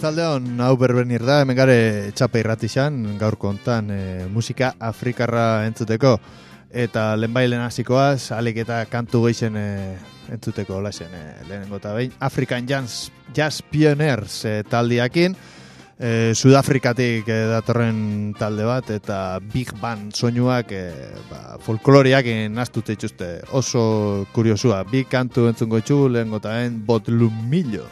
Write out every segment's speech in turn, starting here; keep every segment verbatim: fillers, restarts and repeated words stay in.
Arratsaldeon, hau berbenir da, hemen gare txapa irratixan, gaurko hontan e, musika afrikarra entzuteko. Eta lehenbailen hasikoaz, alik eta kantu geixen e, entzuteko lasen e, lehenengo eta behin. African Jazz, Jazz Pioneers e, taldiakin, e, Sudafrikatik e, datorren talde bat, eta Big Band soinuak e, ba, folkloriak naztute itxuste. Oso kuriosua, bi kantu entzungo itxu, lehenengo eta behin, Botlumillo.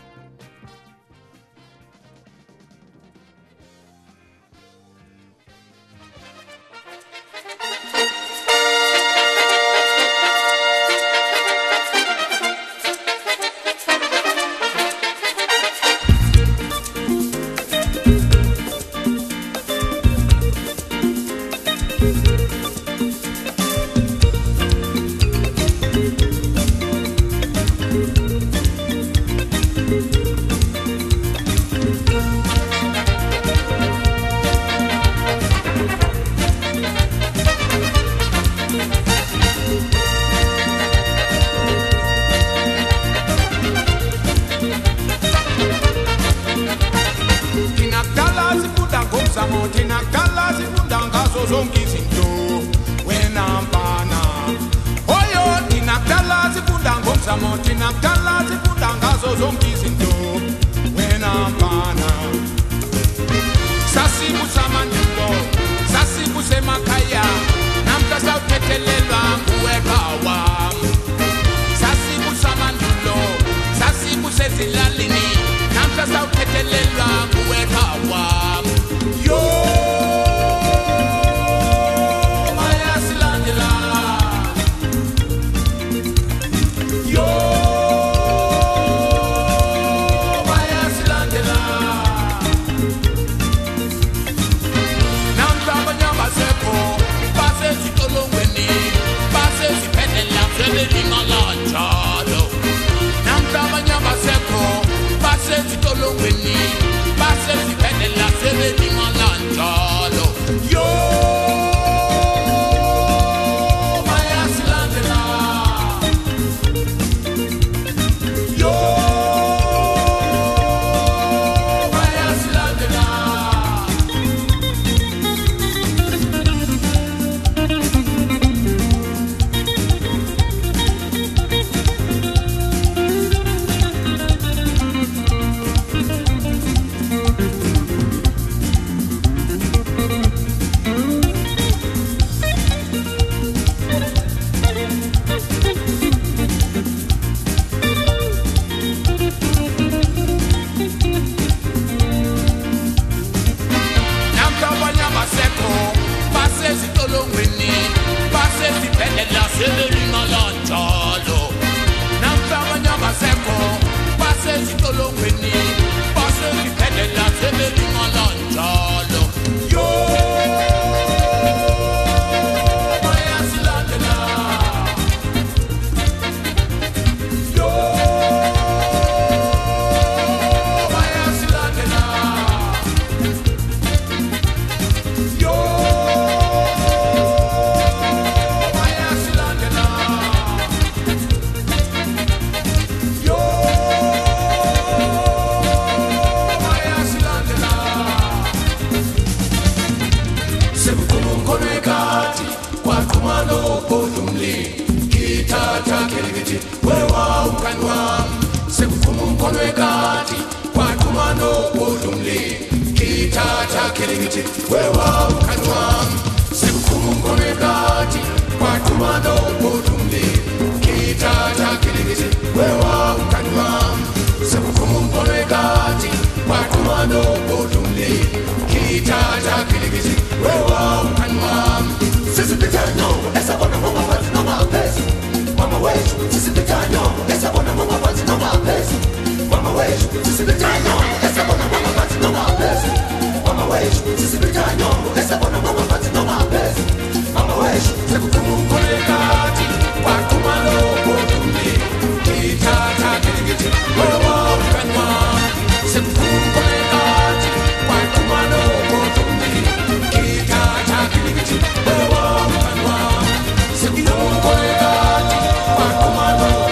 Come on,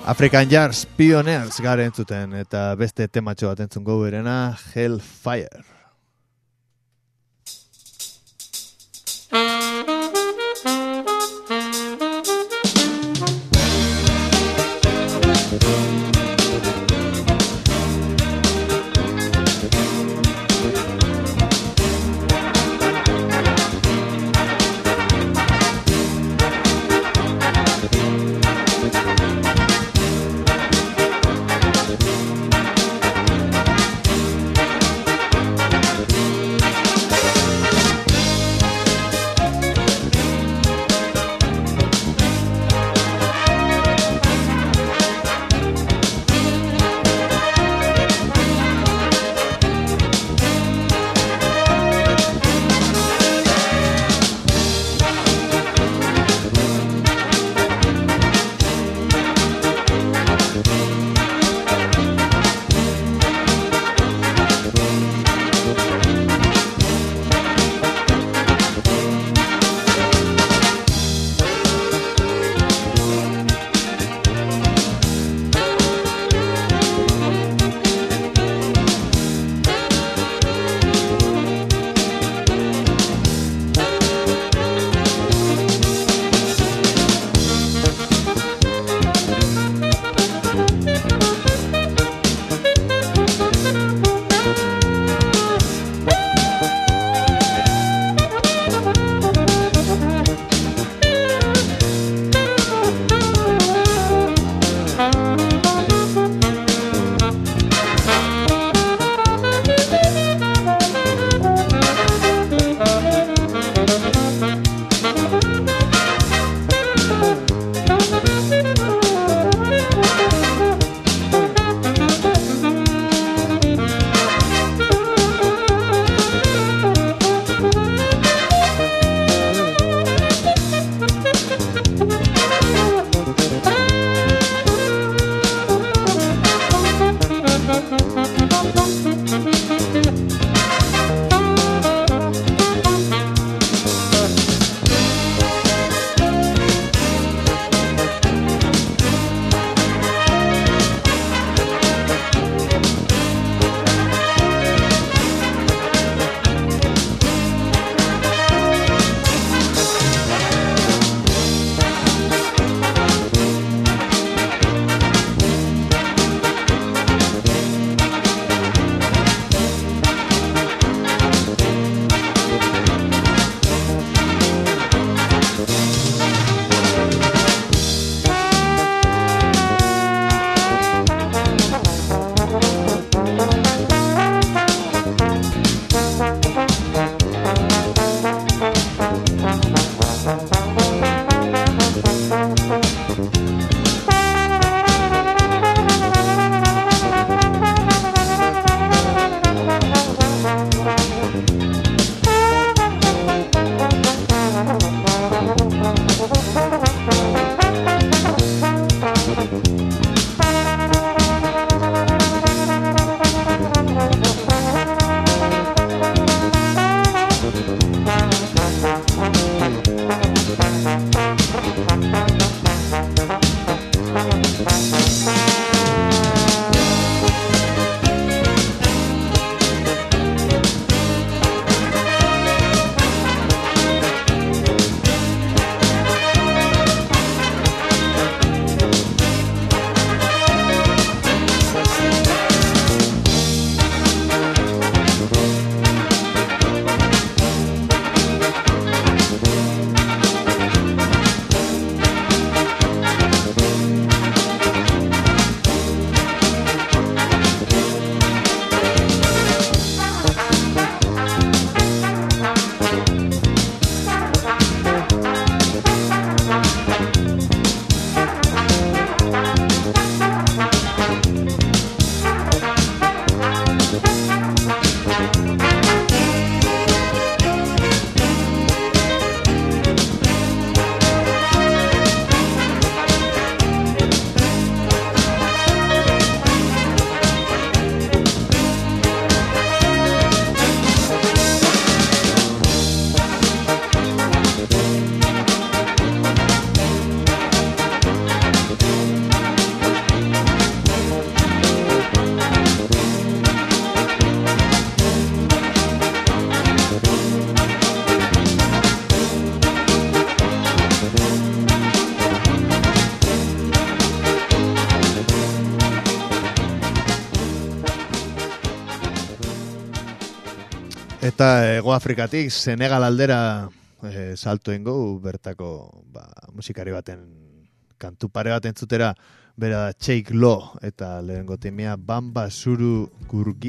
African Jars Pioneers garen entzuten, eta beste tematxo bat entzun goberena, Hellfire. Eta Hego Afrikatik Senegal aldera e, salto ingo bertako ba, musikari baten kantu pare bat entzutera, bera Cheik Lo eta lehengo timia Bamba Suru Gurgi.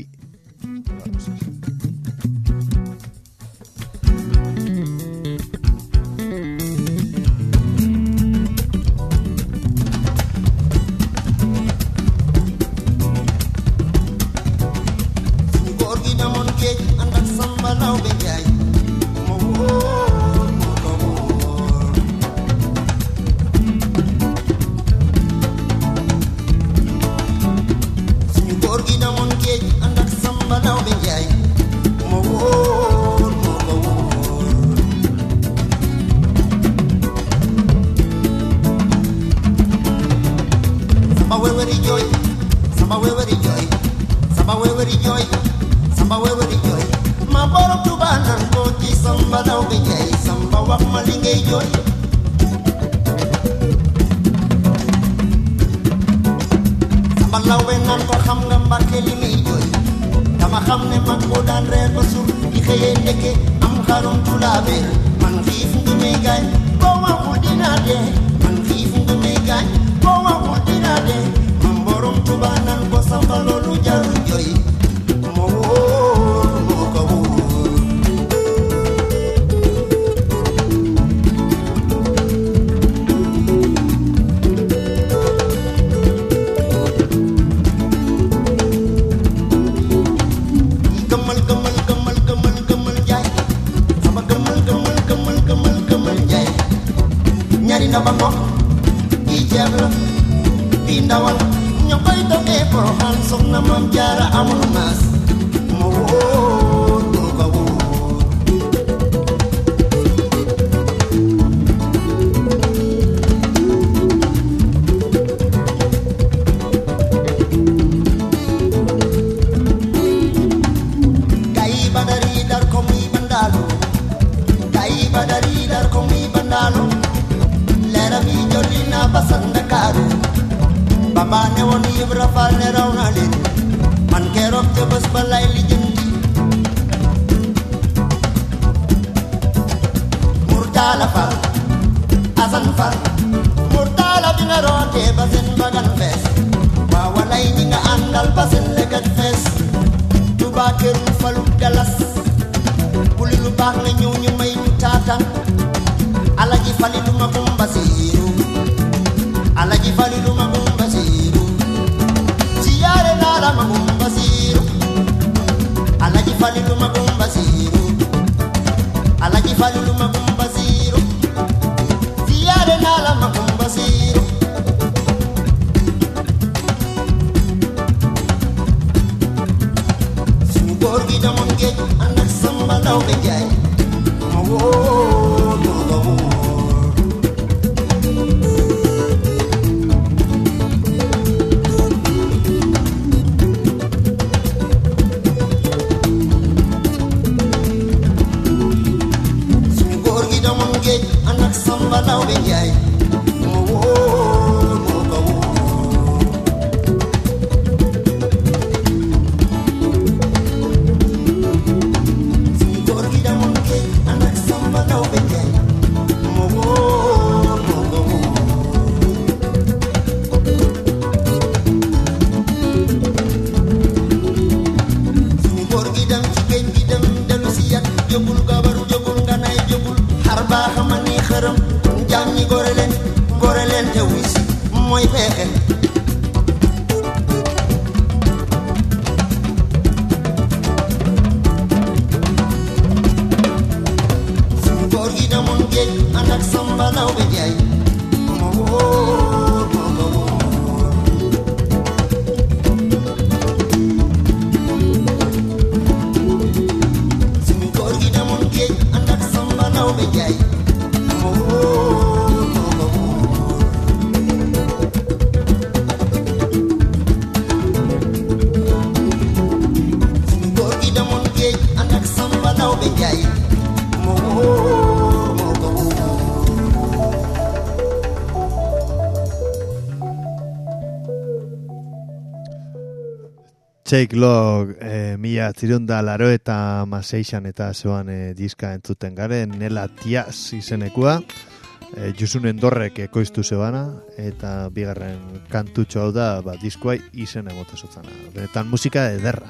Shake Log, e, mila zirunda laro eta maseixan eta zoan e, diska entzuten garen, Nela Tiaz izenekua, e, Jusunen Dorrek ekoiztu zebana, eta bigarren kantutxo hau da, ba, diskoai izen emote zotzana. Benetan musika ederra.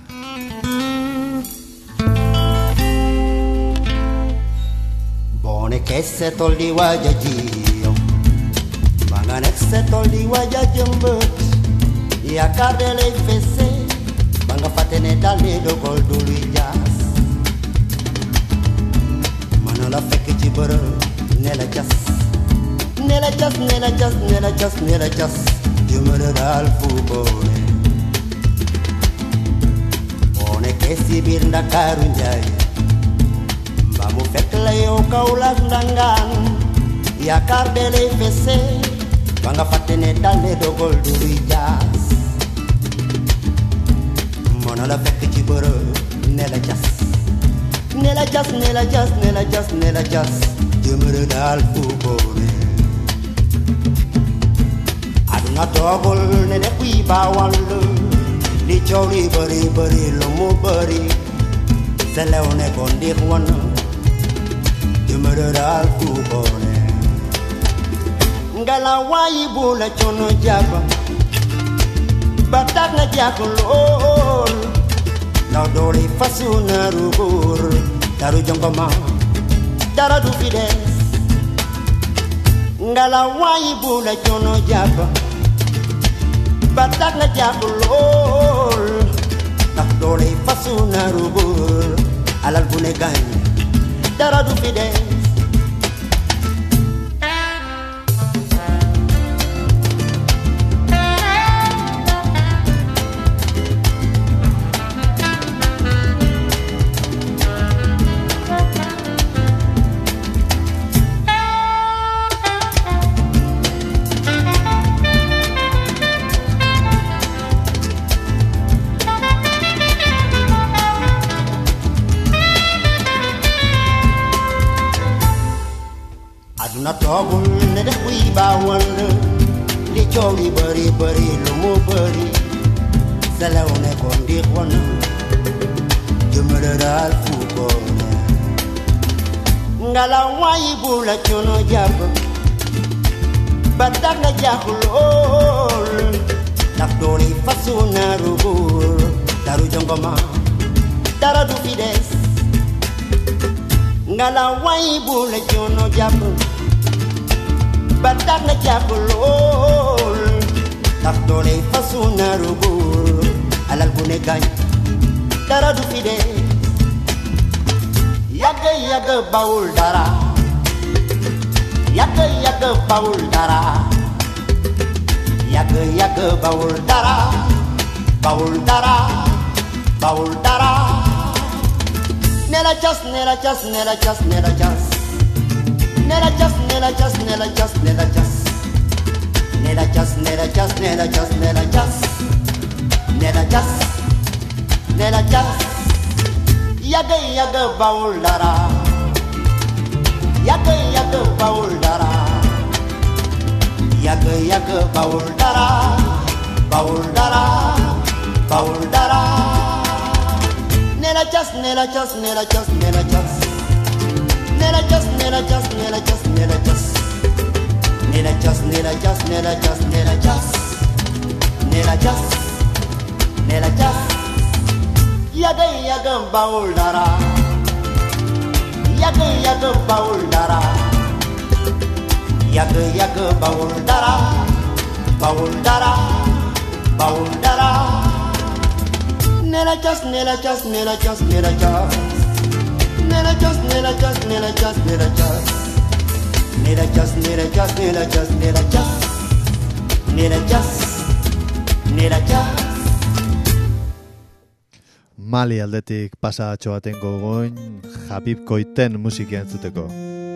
Bone che se tolli wajajio, banganek se tolli wajajambut, ya kardele fese. Banga fatene dalle do gol du luias Manola fekk ci bërë nela jas Nela jas, nela jas, nela jas, nela jas Jumere dal fu bone Bone ke si bir Ndakaaru njaay Mba mu fekk la yow Kaolack ndangaan Yaakaar de lay fese Banga fatene dalle do gol du luias Manola fekk ci bërë nela jas Nela jas, nela jas, nela jas, nela jas Jëmërë daal fu boone Aduna toogul ne de kuy baawal Li coow li bëri bëri lu mu bëri Selew ne ko ndiix wan Jëmërë daal fu boone Ngala waayi bu la coono jàpp ba tax nga jàkk lool ndaw doole fasu naaru góor daru jongoma dara du fi des ngala waayi bu la coono jàpp ba tax nga jàkk lool ndax doole fasu naaru góor alal bu ne gaañ dara du fi des na toogul ne def kuy baawal li coow li bëri bëri lu mu bëri selew ne ko ndiix wan jëmale daal fu ko ne ngala waayi bu la coono jàpp ba tax nga jàpp lool ndax doole fasu naaru góor daru jongoma dara du fi des ngala waayi bu la coono jàpp ba tax nga jàpp lool ndax doole fasu naaru góor alal bu ne gaañ dara du fi dee yàgg yàgg bawul dara yàgg yàgg bawul dara yàgg yàgg bawul dara bawul dara bawul dara nela cas nela cas nela cas nela cas Nela just, nela just, nela just, nela just Nela just, nela just, nela just, nela just Nela just, nela just Yaga yaga bawul dara Yaga yaga bawul dara Yaga yaga bawul dara Bawul dara Bawul dara Nela just, nela just, nela just, nela just Nela just, nela just, nela just, nela just Nela just, nela just, nela just, nela just Nela just, nela just Yaga yaga bawul dara Yaga yaga bawul dara Yaga yaga bawul dara Bawul dara Bawul dara Nela just, nela just, nela just, nela just Nela just, nela just, nela just, nela just Nela just, nela just, nela just, nela just Nela just, nela just Mali aldetik pasatxo baten gogoin Habib Koiten musika entzuteko.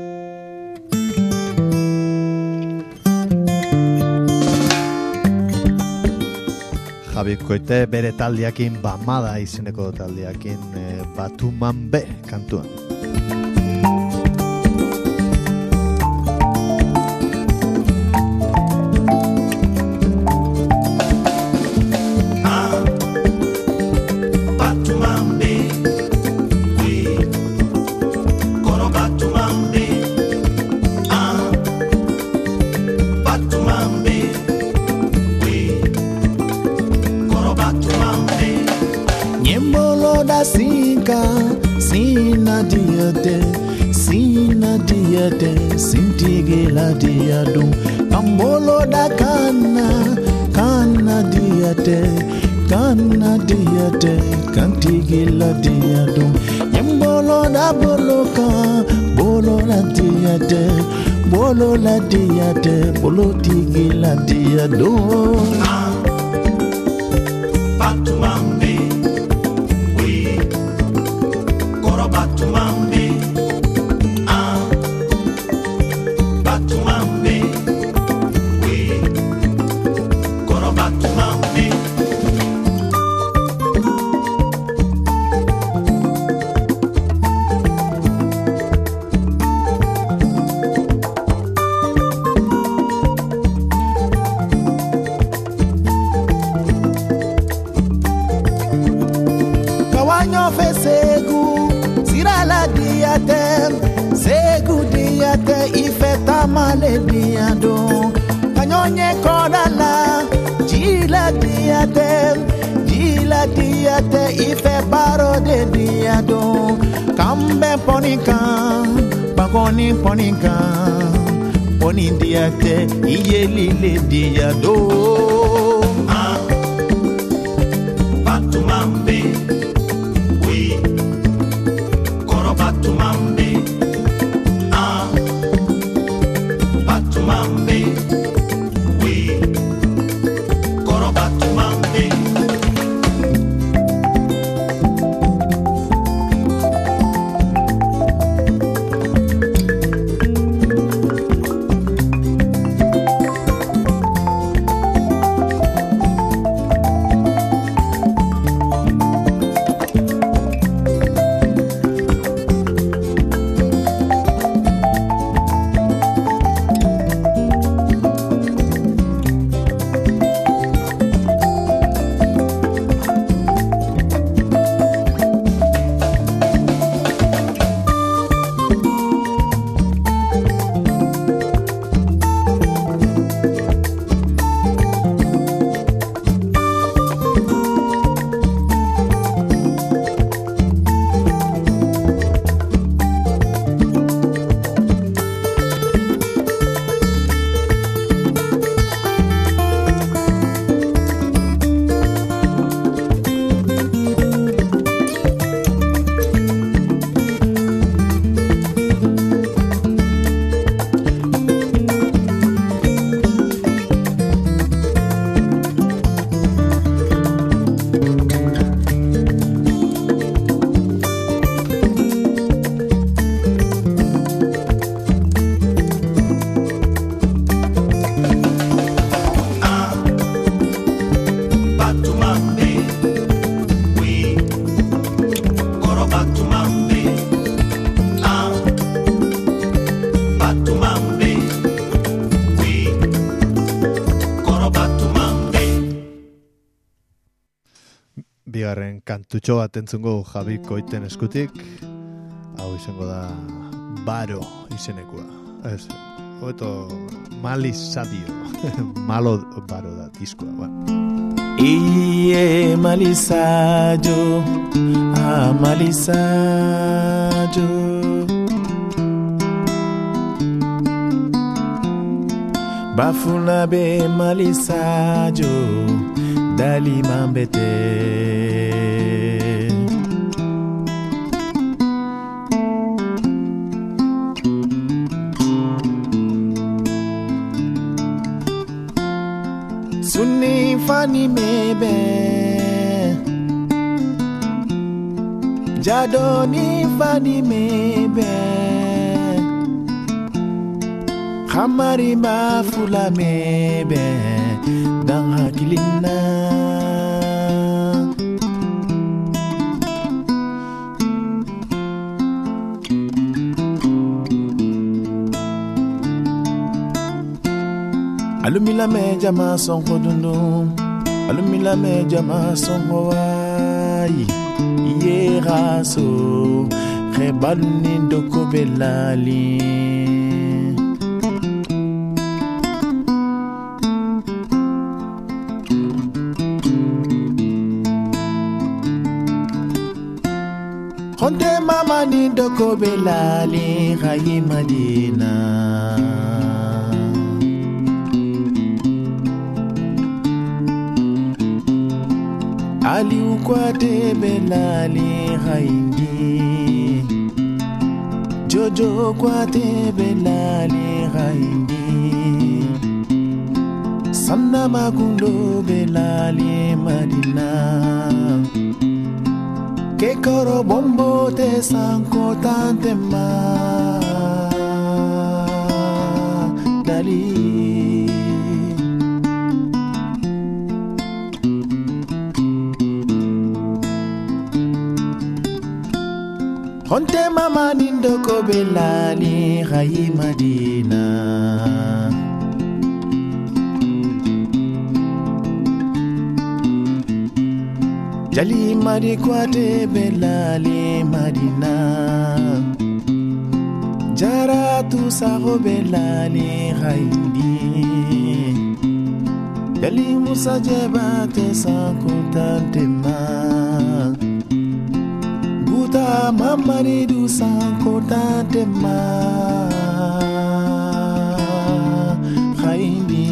Habib Koite bere taldeakin Bamada izeneko taldeakin e, Batuman be kantuan. sinka sina diade sina diade sintigela diado kambolo da kana kana diade kana diade kantigela diado yembolo da boloka bolo la diade bolo la diade bolo tigela diado Batumambe, we Koro Batumambe, ah Batumambe, we Koro Batumambe. Segu, sirala diate, segu diate, ifeta male diado. Kanyonye kodala, jila diate, jila diate, ife baro de diado. Kambe ponika, pagoni ponika, poni diate, iye lile diado. Ah, Batumambe. Batumambe, ah, Batumambe, we, Koro Batumambe. Bigarren kantutxo bat entzungo Javi Koiten eskutik. Hau izango da Baro izenekua. Ez, hobeto Mali Sadio. Malo Baro da diskoa. Bueno. Iye Mali Sadio, ah Mali Sadio. Bafuna be Mali Sadio, Dali Mambete. Sunni fani mebe, Jadoni fani mebe, Khamari mafula mebe, Dang hakilina. Alumila me jama sonko dundu, alumila me jama sonko wai. Iye raso, rebaluni ndoko belali. Konte mama ni doko belali Rayi Madina Ali ukwate belali Raindi Jojo kwate belali Raindi Samna magundo belali Madina Que coro bombo te sanko tante ma Dali Honte mama nindo ko belali Rayi Madina Jali mari kwate belali Madina Jara tu saho belali Raindi Jali musa jebate sankutante ma Buta mamari du sankutante ma Raindi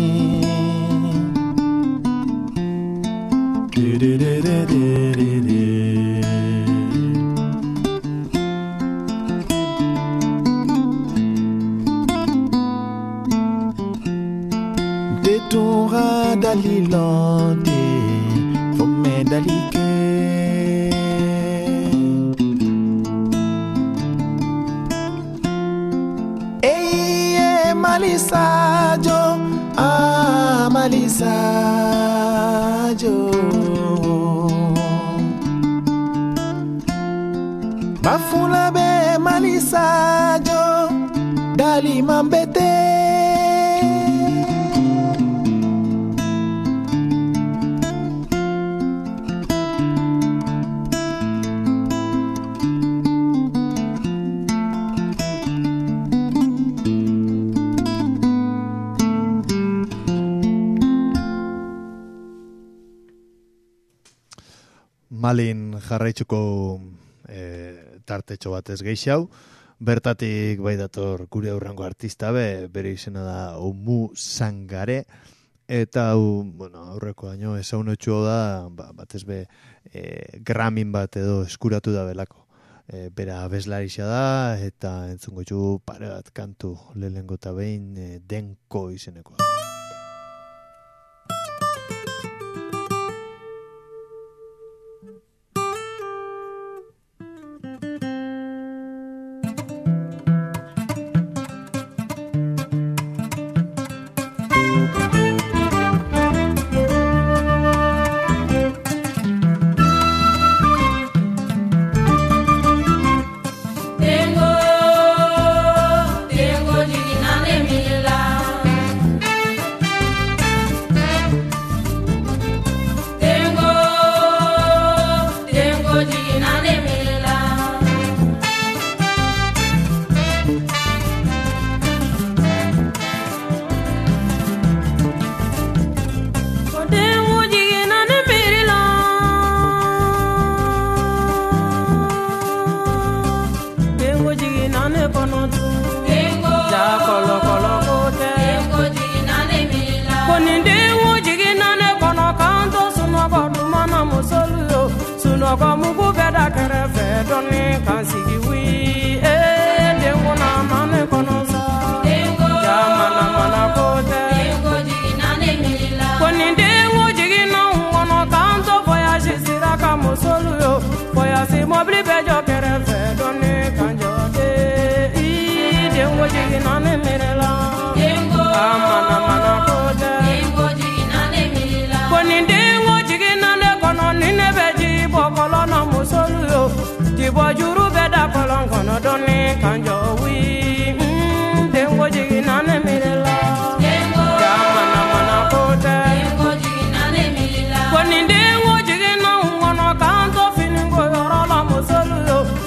Detonra dalilande Fome dalike Eye malisajo Ah malisajo Bafula be malisajo Dali mambete Malin jarraitzuko e, tartetxo batez gehiago. Bertatik bai dator gure aurrengo artista be, bere izena da Oumou Sangaré. Eta hau, bueno, aurreko daño ezaunotxo da, ba, batez be e, Gramin bat edo eskuratu da belako. E, bera abeslarixa da, eta entzungo txu pare bat kantu lehengo eta behin e, Denko izeneko. When in the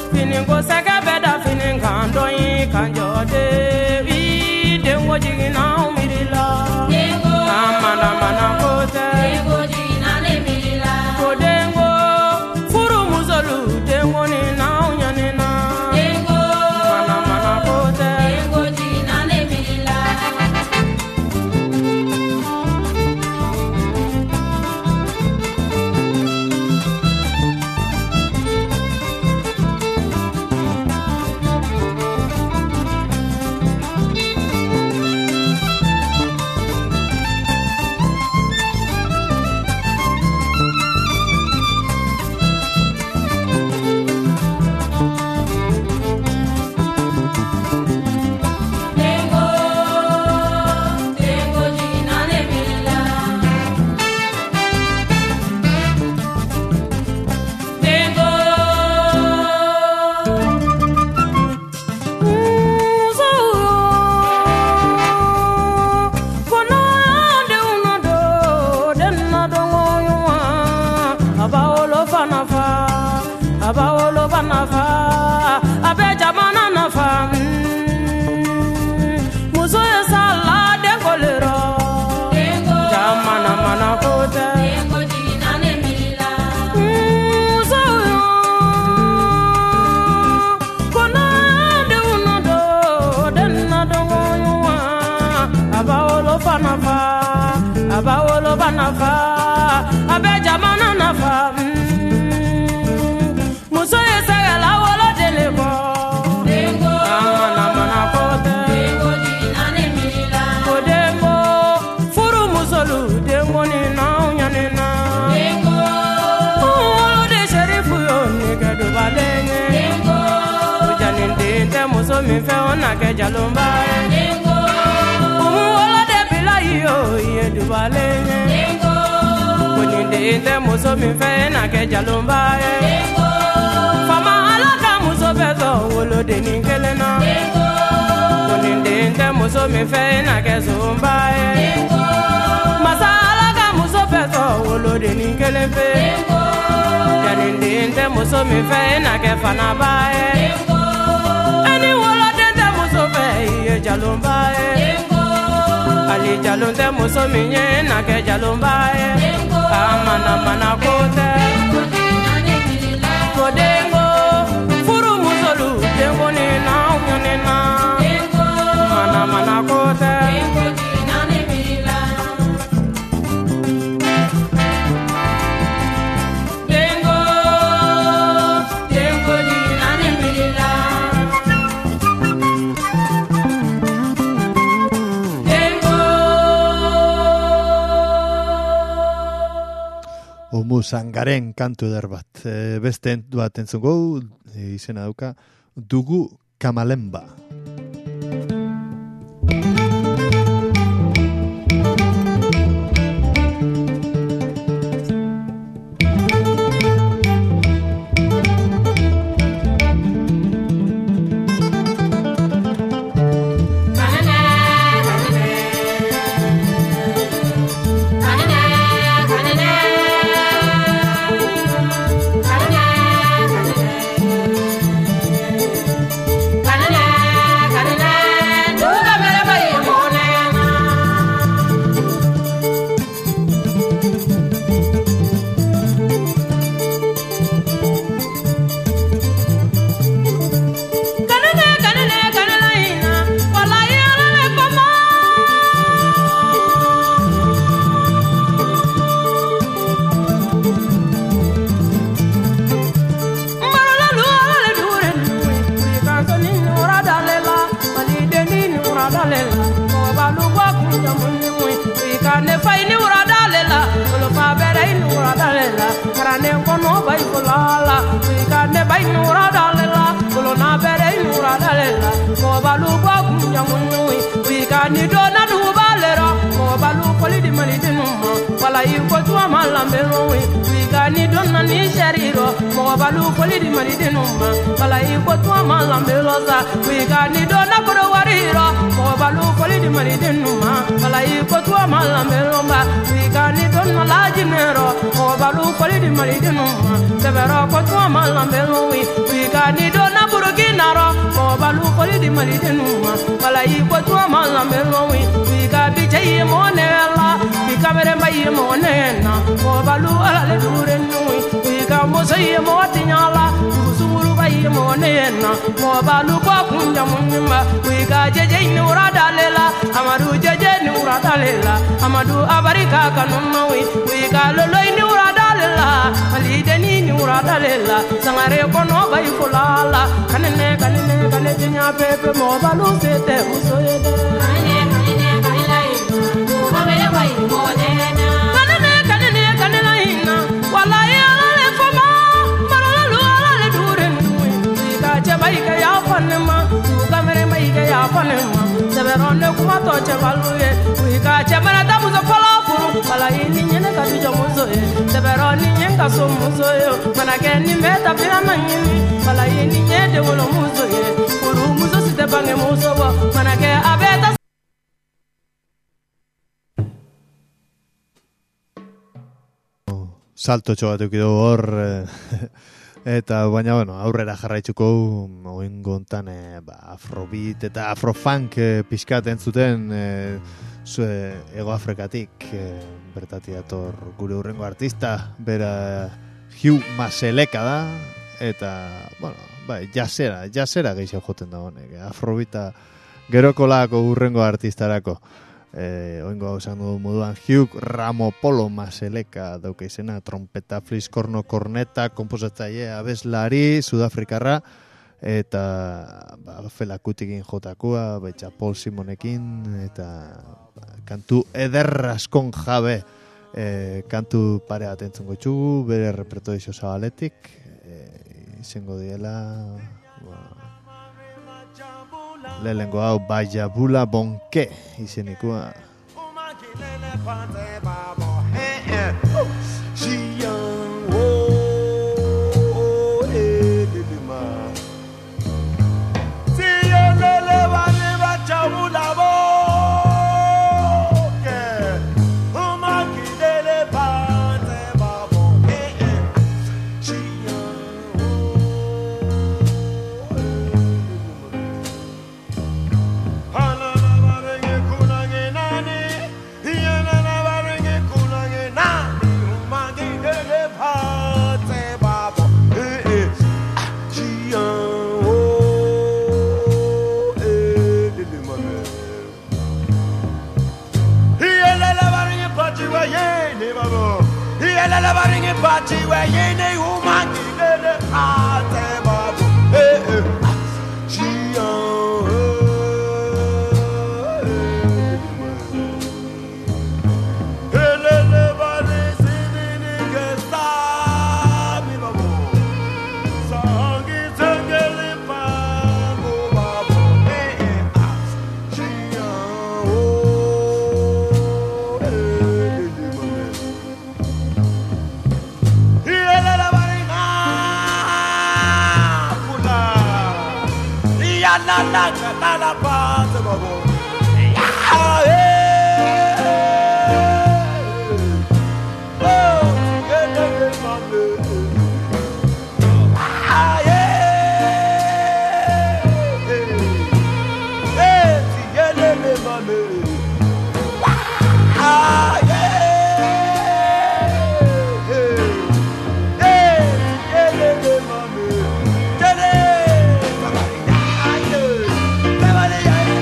abawolo banafa abe jamana nafa muso sala de kolero jamana mana kote muso kona de uno do denna do wa abawolo banafa abawolo banafa abe jamana nafa muso yesaya la wolo delego dengo amana mana kote dengo dinane milila kodengo furu musolu dengo ni na nyanena dengo wolo de sherifu yo ni gado balenge dengo ujaninde te muso mi fe ona ke jalomba dengo wolo de bilayi yo ye du balenge dengo kuninde te muso mi fe na ke jalomba dengo fama alaka muso bezo wolo de ninkelena dengo kuninde te muso mi fe na ke zumba dengo masa alaka muso bezo wolo de ninkelempe dengo janinde te muso mi fe na ke fana bae dengo ani wolo de te muso fe ye jalomba dengo ali jalonte muso mi nye na ke jalomba dengo amana mana kote kodengo furu musolu dengo ni na unyone na dengo mana mana kote dengo dinane milila dengo dengo dinane milila dengo Omu Sangaren kantu eder bat. E, beste entu bat entzungo, e, izena dauka, Dugu Kamalemba. Ni dona du balero mo balu poli di mali di numma wala yi ko tu amala mbero we we ga ni dona ni shariro mo balu poli di mali di numma wala yi ko tu amala mbero za we ga ni dona bro wariro mo balu poli di mali di numma wala yi ko tu amala mbero ba we ga ni dona la jinero mo balu poli di mali di numma severo ko tu amala mbero we we ga ni dona burginaro mo balu poli di mali di numma wala yi ko tu amala we we got be jay monella we camera my monena mo balu ala le dure nui we got mo say mo tinyala usuru bay monena mo balu ko kunja munima we got jay nura dalela amadu jay nura dalela amadu abarika kanumma we we got lo nura dalela ali deni nura dalela sangare ko no bay fulala kanene kanene kanene nya pepe mo balu sete usoyede kanene kanene kanela ina wala ya le fama marala lu ala le dure nui ka chabai ka ya panema tu kamere mai ka ya panema seberonne kuma to chabaluye wi ka chamara da muzo pala furu wala ini nyene ka tu jamuzo e seberoni nyen ka so muzo yo mana ke ni meta pina nanyini wala ini nyede wolo muzo e furu muzo site bange muzo wa mana ke abeta salto txo bat eukidu hor, eh, Eta baina bueno, aurrera jarraitzuko oingo hontan e, ba, afrobeat eta afrofunk e, pixkat entzuten e, zu Ego Afrikatik e, bertatik dator gure hurrengo artista, bera Hugh Maseleka da eta bueno, bai, jasera, jasera gehiago joten da honek, afrobeata gerokolako hurrengo artistarako. Eh, oingo hau esan du moduan Hugh Ramopolo Maseleka dauka izena, trompeta, fliskorno, korneta, komposatzaile, abeslari, Sudafrikarra, eta ba, Felakutikin jotakua, betxa Paul Simonekin, eta ba, kantu eder askon jabe, eh, kantu pare bat entzungo txugu, bere repertorio zabaletik, eh, izango diela... Ba, lehengo hau Bajabula Bonke izenikoa. Party where you need woman, give the heart, babu. Hey, hey, she oh, hey, le le bari sini ke sabi babu. Sangi sangeli babu babu. Hey, hey, she oh, hey, la la la la paz babo ya eh oh get the mame ah yeah eh si get the mame ah yeah eh get the mame get it.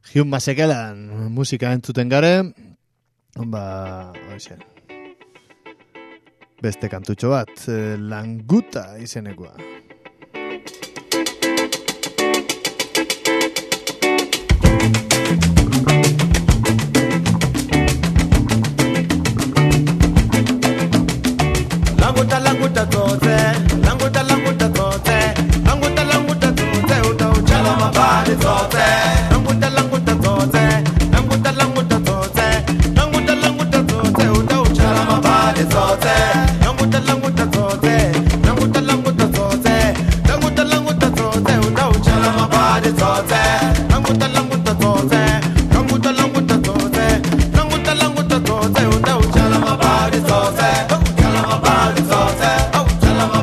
Hyun Masekelan musika entzuten gare, ba, hoxe, beste kantutxo bat, Languta izenekoa. Languta, languta, tote, languta, languta, tote, languta, languta, tote, uta, uchala, mabadi, tote. Languta, languta, tote, languta, languta, tote, languta, languta, tote, uta, uchala, mabadi, tote. Languta, languta, tote, languta, languta, tote, languta, languta, tote, uta, uchala, mabadi, tote. Languta, languta, tote, languta, languta, tote, languta, languta, tote, uta, uchala, mabadi, tote. Uchala, mabadi, tote. Oh, uchala,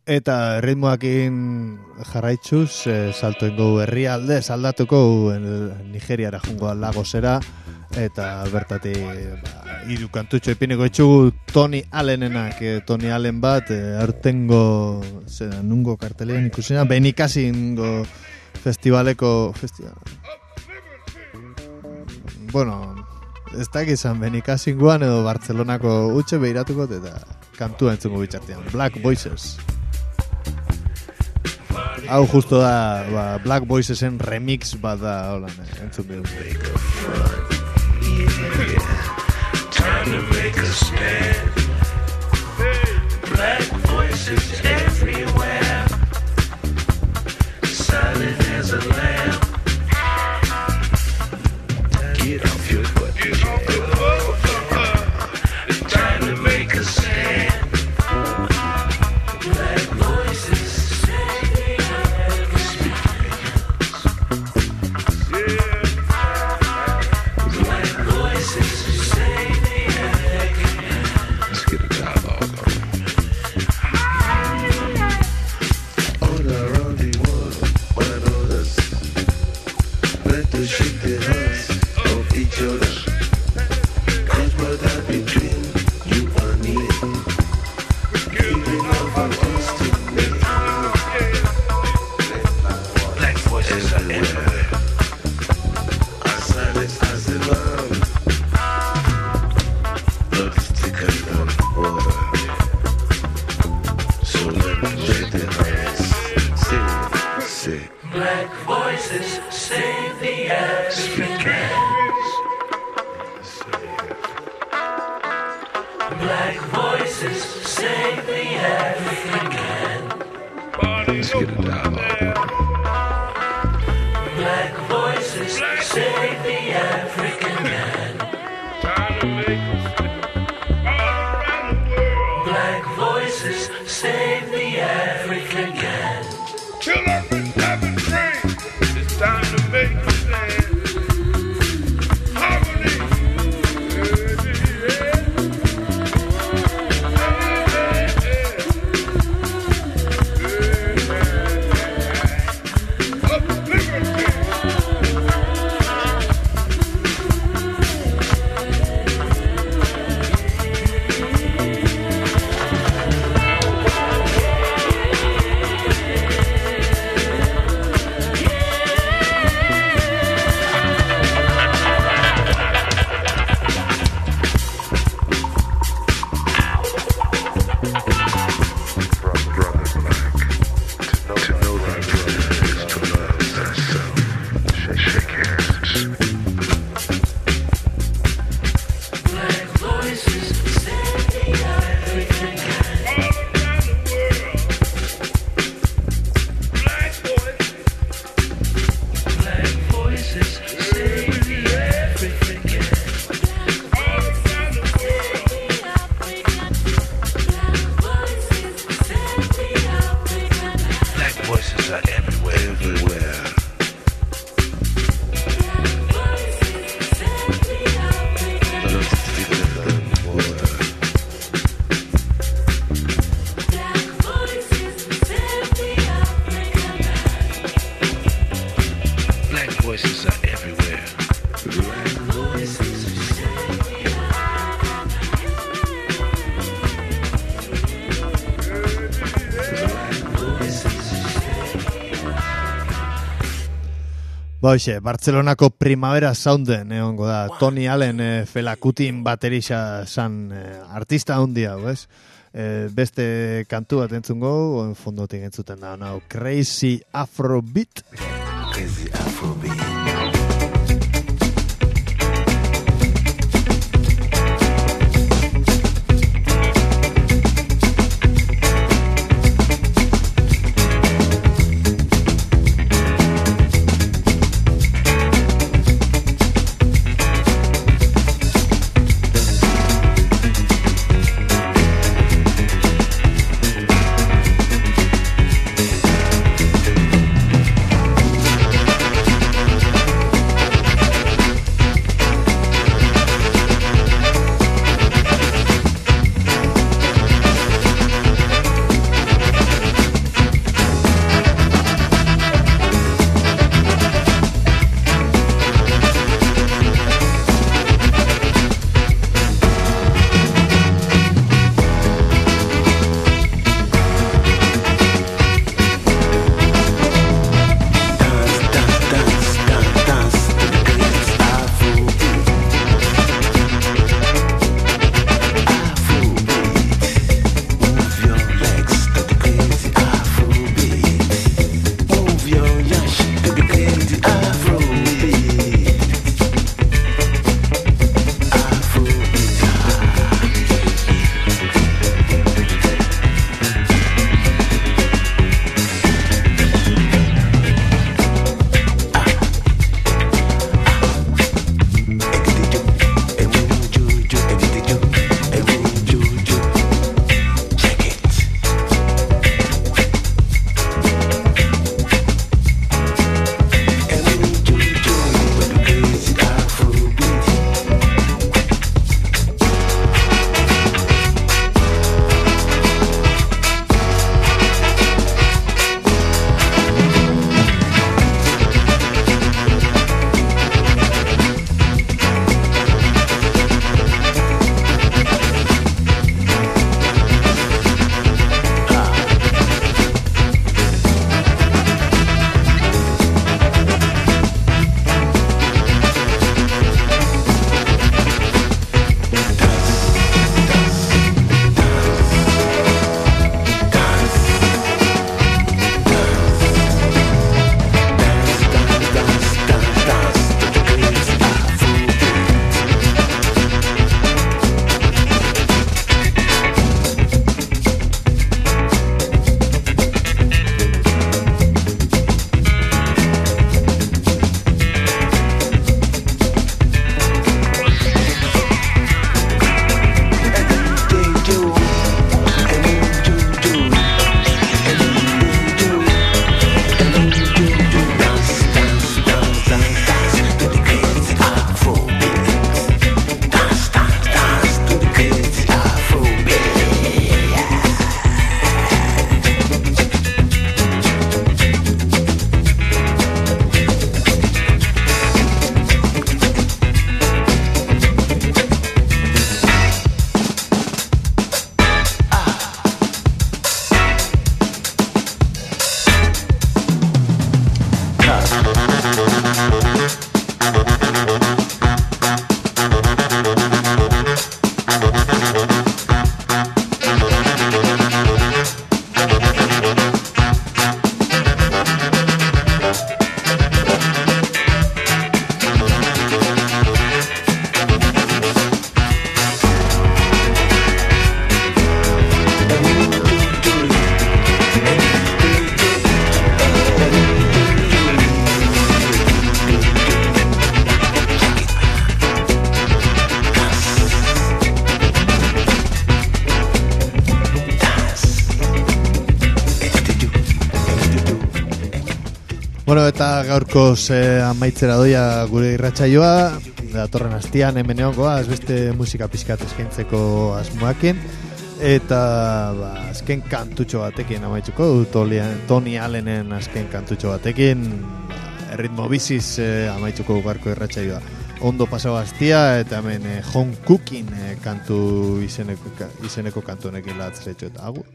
Eta ritmoakin jarraitzuz, e, salto ingo herrialde, saldatuko Nigeriara jungo Lagosera, eta bertatik ba, hiru kantutxo ipiniko itxugu Tony Allenenak, e, Tony Allen bat, e, aurtengo zera, nungo kartelean ikusina, Benikasingo festivaleko festival. Bueno, ez da gizan Benikasingoan edo Bartzelonako utxe behiratuko eta kantua entzungo bitxartean, Black Voices. Hau justo da ba, Black Voicesen remix bat da, hola, entzun behar. Time to make a stand. Black voices everywhere, silent as a lamb. Get off your butt. Time to make a stand. Black voices. Hoxe, Bartzelonako Primavera Sounden egongo da. Tony Allen e, Felakutin baterisa san e, artista handia, ez? E, beste kantu bat entzungo, fondotik entzuten da, no? Crazy Afrobeat. Crazy Afrobeat. Bueno, eta gaurkoz eh, amaitzera doia gure irratsaioa, datorren astian hemen egongoa, ez beste musika pixkat eskaintzeko asmoakin, eta ba, azken kantutxo batekin amaitzuko dut, Tony Allenen azken kantutxo batekin, erritmo biziz eh, amaitzuko gaurko irratsaioa. Ondo pasau astia, eta hemen eh, Home Cooking eh, kantu izeneko, izeneko kantu honekin latzretxo eta agur.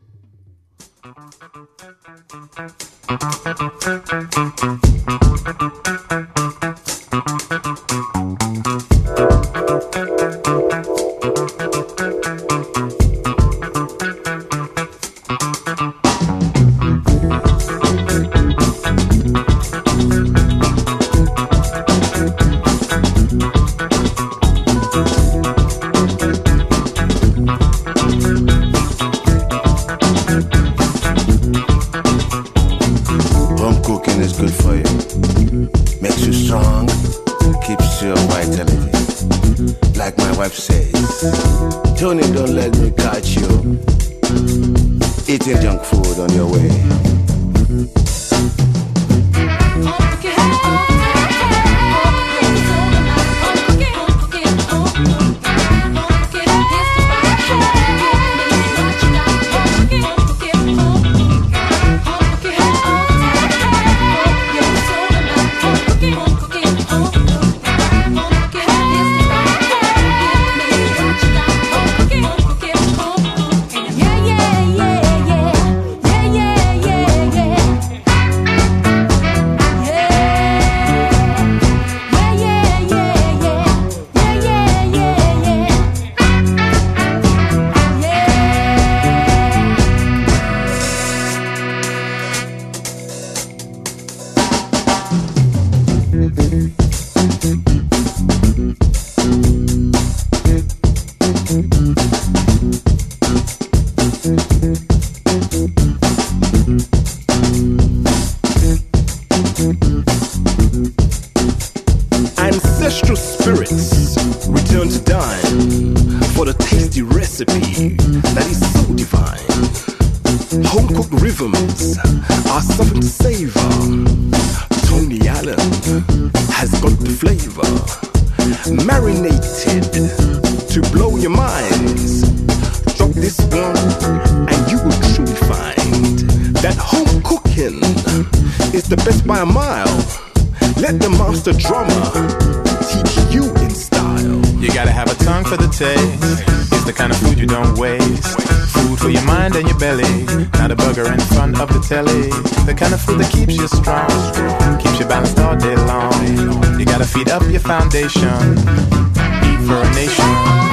Tony, don't let me catch you eating junk food on your way. Ancestral spirits return to dine for the tasty recipe that is so divine. Home-cooked rhythms are something to savor. Tony Allen has got the flavor, marinated to blow your minds. Drop this one and you will truly find that home cooking is the best by a mile. Let the master drummer teach you in style. You gotta have a tongue for the taste. It's the kind of food you don't waste. Food for your mind and your belly, not a burger in front of the telly. The kind of food that keeps you strong, keeps you balanced all day long. You gotta feed up your foundation, eat for a nation.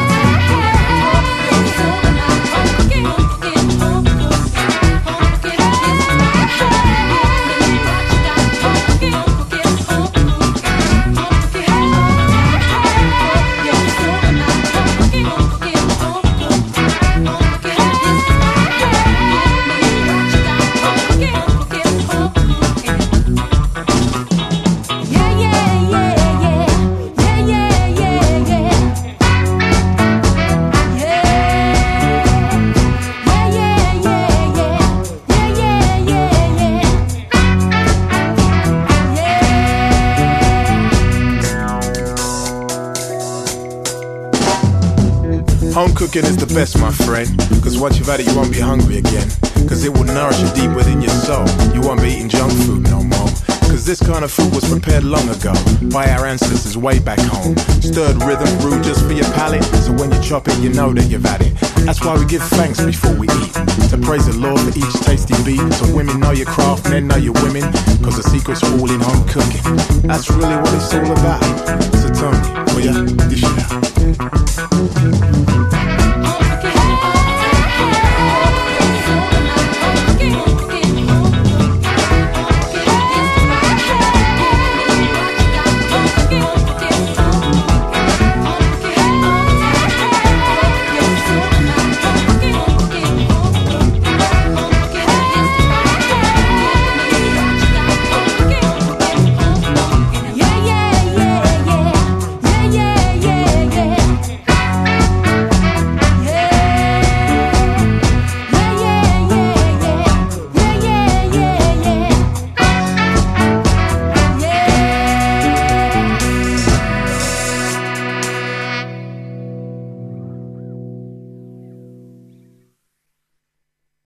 Home cooking is the best, my friend, cause once you've had it, you won't be hungry again. Cause it will nourish you deep within your soul. You won't be eating junk food no more. Cause this kind of food was prepared long ago by our ancestors way back home. Stirred rhythm brewed just for your palate, so when you chop it, you know that you've had it. That's why we give thanks before we eat, to praise the Lord for each tasty beat. So women know your craft, men know your women, cause the secret's all in home cooking. That's really what it's all about. So Tony, will ya dish it out?